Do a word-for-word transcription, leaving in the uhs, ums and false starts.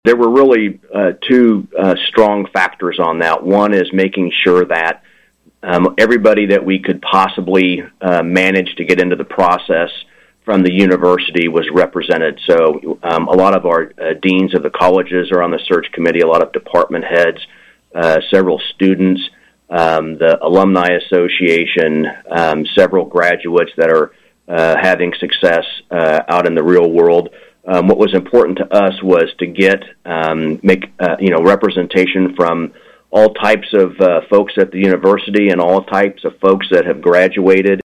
There were really uh, two uh, strong factors on that. One is making sure that um, everybody that we could possibly uh, manage to get into the process from the university was represented. So um, a lot of our uh, deans of the colleges are on the search committee, a lot of department heads, uh, several students, um, the Alumni Association, um, several graduates that are uh, having success uh, out in the real world. Um, what was important to us was to get um, make uh, you know representation from all types of uh, folks at the university and all types of folks that have graduated.